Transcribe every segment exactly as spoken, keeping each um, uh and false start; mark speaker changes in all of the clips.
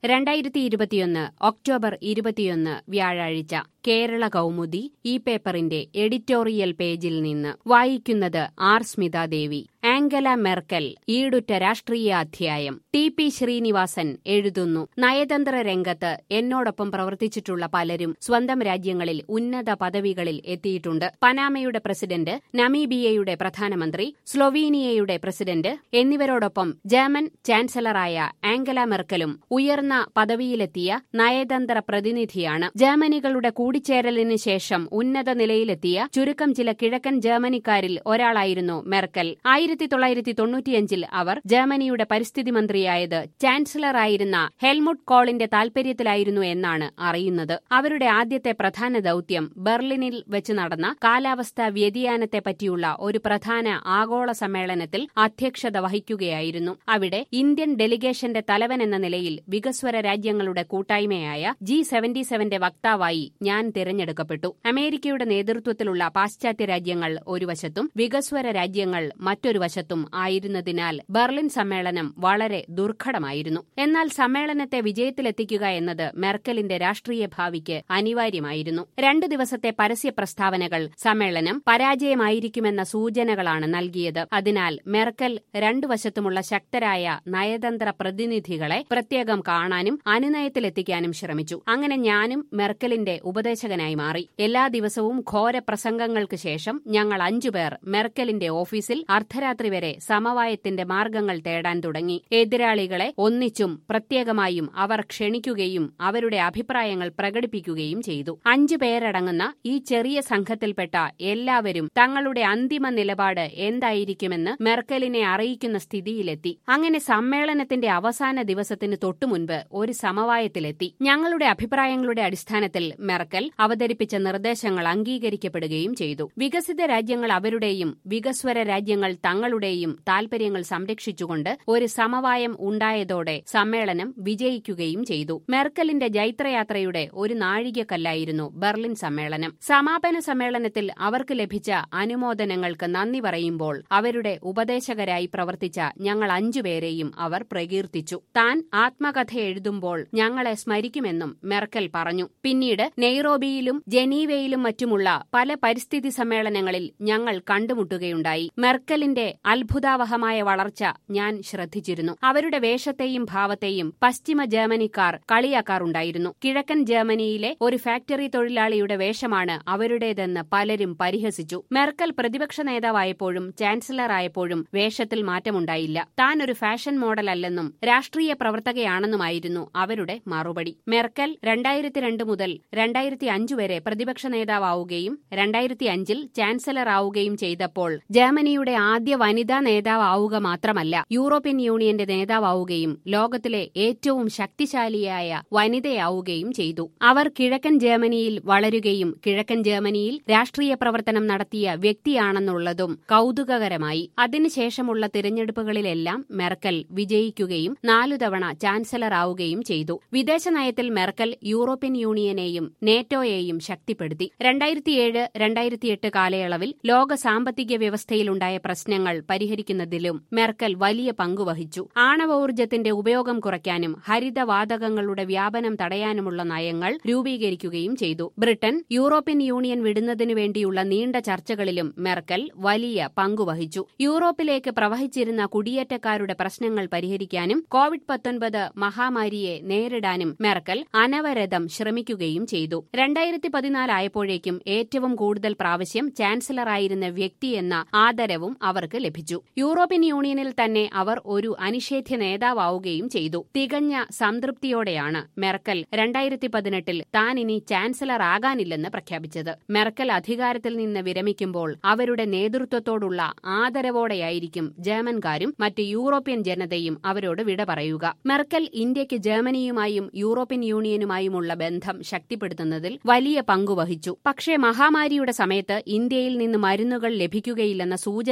Speaker 1: രണ്ടായിരത്തി ഇരുപത്തിയൊന്ന് ഒക്ടോബർ ഇരുപത്തിയൊന്ന് വ്യാഴാഴ്ച കേരള കൗമുദി ഈ പേപ്പറിന്റെ എഡിറ്റോറിയൽ പേജിൽ നിന്ന് വായിക്കുന്നത് ആർ സ്മിതാദേവി. ആംഗല മെർക്കൽ ഈടുറ്റ രാഷ്ട്രീയ അധ്യായം. ടി പി ശ്രീനിവാസൻ എഴുതുന്നു. നയതന്ത്ര രംഗത്ത് എന്നോടൊപ്പം പ്രവർത്തിച്ചിട്ടുള്ള പലരും സ്വന്തം രാജ്യങ്ങളിൽ ഉന്നത പദവികളിൽ എത്തിയിട്ടുണ്ട്. പനാമയുടെ പ്രസിഡന്റ്, നമീബിയയുടെ പ്രധാനമന്ത്രി, സ്ലൊവീനിയയുടെ പ്രസിഡന്റ് എന്നിവരോടൊപ്പം ജർമ്മൻ ചാൻസലറായ ആംഗല മെർക്കലും ഉയർന്ന പദവിയിലെത്തിയ നയതന്ത്ര പ്രതിനിധിയാണ്. ജർമ്മനികളുടെ കൂടിച്ചേരലിന് ശേഷം ഉന്നത നിലയിലെത്തിയ ചുരുക്കം ചില കിഴക്കൻ ജർമ്മനിക്കാരിൽ ഒരാളായിരുന്നു മെർക്കൽ. ആയിരത്തി തൊള്ളായിരത്തി തൊണ്ണൂറ്റിയഞ്ചിൽ അവർ ജർമ്മനിയുടെ പരിസ്ഥിതി മന്ത്രിയായത് ചാൻസലറായിരുന്ന ഹെൽമുട്ട് കോളിന്റെ താൽപര്യത്തിലായിരുന്നു എന്നാണ് അറിയുന്നത്. അവരുടെ ആദ്യത്തെ പ്രധാന ദൌത്യം ബെർലിനിൽ വെച്ച് നടന്ന കാലാവസ്ഥാ വ്യതിയാനത്തെപ്പറ്റിയുള്ള ഒരു പ്രധാന ആഗോള സമ്മേളനത്തിൽ അധ്യക്ഷത വഹിക്കുകയായിരുന്നു. അവിടെ ഇന്ത്യൻ ഡെലിഗേഷന്റെ തലവനെന്ന നിലയിൽ വികസ്വര രാജ്യങ്ങളുടെ കൂട്ടായ്മയായ ജി സെവന്റി സെവന്റെ വക്താവായി ഞാൻ തിരഞ്ഞെടുക്കപ്പെട്ടു. അമേരിക്കയുടെ നേതൃത്വത്തിലുള്ള പാശ്ചാത്യ രാജ്യങ്ങൾ ഒരു വശത്തും വികസ്വര രാജ്യങ്ങൾ മറ്റൊരു വശത്തും ആയിരുന്നതിനാൽ ബെർലിൻ സമ്മേളനം വളരെ ദുർഘടമായിരുന്നു. എന്നാൽ സമ്മേളനത്തെ വിജയത്തിലെത്തിക്കുക എന്നത് മെർക്കലിന്റെ രാഷ്ട്രീയ ഭാവിക്ക് അനിവാര്യമായിരുന്നു. രണ്ടു ദിവസത്തെ പരസ്യ പ്രസ്താവനകൾ സമ്മേളനം പരാജയമായിരിക്കുമെന്ന സൂചനകളാണ് നൽകിയത്. അതിനാൽ മെർക്കൽ രണ്ടു വശത്തുമുള്ള ശക്തരായ നയതന്ത്ര പ്രതിനിധികളെ പ്രത്യേകം കാണാനും അനുനയത്തിലെത്തിക്കാനും ശ്രമിച്ചു. അങ്ങനെ ഞാനും മെർക്കലിന്റെ ഉപദേശകനായി മാറി. എല്ലാ ദിവസവും ഘോര പ്രസംഗങ്ങൾക്ക് ശേഷം ഞങ്ങൾ അഞ്ചുപേർ മെർക്കലിന്റെ ഓഫീസിൽ അർദ്ധരാത്രി വരെ സമവായത്തിന്റെ മാർഗങ്ങൾ തേടാൻ തുടങ്ങി. എതിരാളികളെ ഒന്നിച്ചും പ്രത്യേകമായും അവർ ക്ഷണിക്കുകയും അവരുടെ അഭിപ്രായങ്ങൾ പ്രകടിപ്പിക്കുകയും ചെയ്തു. അഞ്ചു പേരടങ്ങുന്ന ഈ ചെറിയ സംഘത്തിൽപ്പെട്ട എല്ലാവരും തങ്ങളുടെ അന്തിമ നിലപാട് എന്തായിരിക്കുമെന്ന് മെർക്കലിനെ അറിയിക്കുന്ന സ്ഥിതിയിലെത്തി. അങ്ങനെ സമ്മേളനത്തിന്റെ അവസാന ദിവസത്തിന് തൊട്ടുമുൻപ് ഒരു സമവായത്തിലെത്തി. ഞങ്ങളുടെ അഭിപ്രായങ്ങളുടെ അടിസ്ഥാനത്തിൽ മെർക്കൽ അവതരിപ്പിച്ച നിർദ്ദേശങ്ങൾ അംഗീകരിക്കപ്പെടുകയും ചെയ്തു. വികസിത രാജ്യങ്ങൾ അവരുടെയും വികസ്വര രാജ്യങ്ങൾ തങ്ങളുടെയും താൽപര്യങ്ങൾ സംരക്ഷിച്ചുകൊണ്ട് ഒരു സമവായം ഉണ്ടായതോടെ സമ്മേളനം വിജയിക്കുകയും ചെയ്തു. മെർക്കലിന്റെ ജൈത്രയാത്രയുടെ ഒരു നാഴികക്കല്ലായിരുന്നു ബെർലിൻ സമ്മേളനം. സമാപന സമ്മേളനത്തിൽ അവർക്ക് ലഭിച്ച അനുമോദനങ്ങൾക്ക് നന്ദി പറയുമ്പോൾ അവരുടെ ഉപദേശകരായി പ്രവർത്തിച്ച ഞങ്ങൾ അഞ്ചുപേരെയും അവർ പ്രകീർത്തിച്ചു. താൻ ആത്മകഥ എഴുതുമ്പോൾ ഞങ്ങളെ സ്മരിക്കുമെന്നും മെർക്കൽ പറഞ്ഞു. പിന്നീട് നെയ്റോബിയിലും ജനീവയിലും മറ്റുമുള്ള പല പരിസ്ഥിതി സമ്മേളനങ്ങളിൽ ഞങ്ങൾ കണ്ടുമുട്ടുകയുണ്ടായി. മെർക്കലിന്റെ അത്ഭുതാവഹമായ വളർച്ച ഞാൻ ശ്രദ്ധിച്ചിരുന്നു. അവരുടെ വേഷത്തെയും ഭാവത്തെയും പശ്ചിമ ജർമ്മനിക്കാർ കളിയാക്കാറുണ്ടായിരുന്നു. കിഴക്കൻ ജർമ്മനിയിലെ ഒരു ഫാക്ടറി തൊഴിലാളിയുടെ വേഷമാണ് അവരുടേതെന്ന് പലരും പരിഹസിച്ചു. മെർക്കൽ പ്രതിപക്ഷ നേതാവായപ്പോഴും ചാൻസലറായപ്പോഴും വേഷത്തിൽ മാറ്റമുണ്ടായില്ല. താൻ ഒരു ഫാഷൻ മോഡലല്ലെന്നും രാഷ്ട്രീയ പ്രവർത്തകയാണെന്നുമായിരുന്നു അവരുടെ മറുപടി. മെർക്കൽ രണ്ടായിരത്തി രണ്ട് മുതൽ രണ്ടായിരത്തി അഞ്ചു വരെ പ്രതിപക്ഷ നേതാവാവുകയും രണ്ടായിരത്തി അഞ്ചിൽ ചാൻസലറാവുകയും ചെയ്തപ്പോൾ ജർമ്മനിയുടെ ആദ്യ വനിതാ നേതാവാവുക മാത്രമല്ല, യൂറോപ്യൻ യൂണിയന്റെ നേതാവാവുകയും ലോകത്തിലെ ഏറ്റവും ശക്തിശാലിയായ വനിതയാവുകയും ചെയ്തു. അവർ കിഴക്കൻ ജർമ്മനിയിൽ വളരുകയും കിഴക്കൻ ജർമ്മനിയിൽ രാഷ്ട്രീയ പ്രവർത്തനം നടത്തിയ വ്യക്തിയാണെന്നുള്ളതും കൗതുകകരമായി. അതിനുശേഷമുള്ള തിരഞ്ഞെടുപ്പുകളിലെല്ലാം മെർക്കൽ വിജയിക്കുകയും നാലു തവണ ചാൻസലറാവുകയും ചെയ്തു. വിദേശനയത്തിൽ മെർക്കൽ യൂറോപ്യൻ യൂണിയനെയും നേറ്റോയെയും ശക്തിപ്പെടുത്തി. രണ്ടായിരത്തിയേഴ് രണ്ടായിരത്തിയെട്ട് കാലയളവിൽ ലോക സാമ്പത്തിക വ്യവസ്ഥയിലുണ്ടായ പ്രശ്നങ്ങൾ പരിഹരിക്കുന്നതിലും മെർക്കൽ വലിയ പങ്കുവഹിച്ചു. ആണവോർജ്ജത്തിന്റെ ഉപയോഗം കുറയ്ക്കാനും ഹരിതവാതകങ്ങളുടെ വ്യാപനം തടയാനുമുള്ള നയങ്ങൾ രൂപീകരിക്കുകയും ചെയ്തു. ബ്രിട്ടൻ യൂറോപ്യൻ യൂണിയൻ വിടുന്നതിനു വേണ്ടിയുള്ള നീണ്ട ചർച്ചകളിലും മെർക്കൽ വലിയ പങ്കുവഹിച്ചു. യൂറോപ്പിലേക്ക് പ്രവഹിച്ചിരുന്ന കുടിയേറ്റക്കാരുടെ പ്രശ്നങ്ങൾ പരിഹരിക്കാനും കോവിഡ് പത്തൊൻപത് മഹാമാരിയെ നേരിടാനും മെർക്കൽ അനവരതം ശ്രമിക്കുകയും ചെയ്തു. രണ്ടായിരത്തി പതിനാലായപ്പോഴേക്കും ഏറ്റവും കൂടുതൽ പ്രാവശ്യം ചാൻസലറായിരുന്ന വ്യക്തിയെന്ന ആദരവും അവർക്ക് ലഭിച്ചു. യൂറോപ്യൻ യൂണിയനിൽ തന്നെ അവർ ഒരു അനിഷേധ്യ നേതാവാവുകയും ചെയ്തു. തികഞ്ഞ സംതൃപ്തിയോടെയാണ് മെർക്കൽ രണ്ടായിരത്തി പതിനെട്ടിൽ താൻ ഇനി ചാൻസലർ ആകാനില്ലെന്ന് പ്രഖ്യാപിച്ചത്. മെർക്കൽ അധികാരത്തിൽ നിന്ന് വിരമിക്കുമ്പോൾ അവരുടെ നേതൃത്വത്തോടുള്ള ആദരവോടെയായിരിക്കും ജർമ്മൻകാരും മറ്റ് യൂറോപ്യൻ ജനതയും അവരോട് വിട പറയുക. മെർക്കൽ ഇന്ത്യക്ക് ജർമ്മനിയുമായും യൂറോപ്യൻ യൂണിയനുമായുമുള്ള ബന്ധം ശക്തിപ്പെടുത്തുന്നതിൽ വലിയ പങ്കുവഹിച്ചു. പക്ഷേ മഹാമാരിയുടെ സമയത്ത് ഇന്ത്യയിൽ നിന്ന് മരുന്നുകൾ ലഭിക്കുകയില്ലെന്ന സൂചന കിട്ടിയപ്പോൾ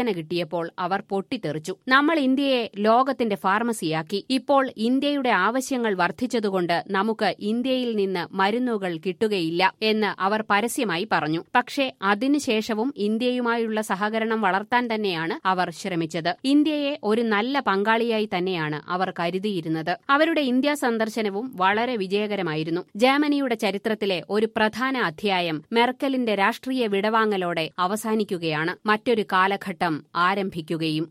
Speaker 1: എത്തിയപ്പോൾ അവർ പൊട്ടിത്തെറിച്ചു. നമ്മൾ ഇന്ത്യയെ ലോകത്തിന്റെ ഫാർമസിയാക്കി. ഇപ്പോൾ ഇന്ത്യയുടെ ആവശ്യങ്ങൾ വർദ്ധിച്ചതുകൊണ്ട് നമുക്ക് ഇന്ത്യയിൽ നിന്ന് മരുന്നുകൾ കിട്ടുകയില്ല എന്ന് അവർ പരസ്യമായി പറഞ്ഞു. പക്ഷേ അതിനുശേഷവും ഇന്ത്യയുമായുള്ള സഹകരണം വളർത്താൻ തന്നെയാണ് അവർ ശ്രമിച്ചത്. ഇന്ത്യയെ ഒരു നല്ല പങ്കാളിയായി തന്നെയാണ് അവർ കരുതിയിരുന്നത്. അവരുടെ ഇന്ത്യ സന്ദർശനവും വളരെ വിജയകരമായിരുന്നു. ജർമ്മനിയുടെ ചരിത്രത്തിലെ ഒരു പ്രധാന അധ്യായം മെർക്കലിന്റെ രാഷ്ട്രീയ വിടവാങ്ങലോടെ അവസാനിക്കുകയാണ്. മറ്റൊരു കാലഘട്ടം ആരംഭിക്കുകയും.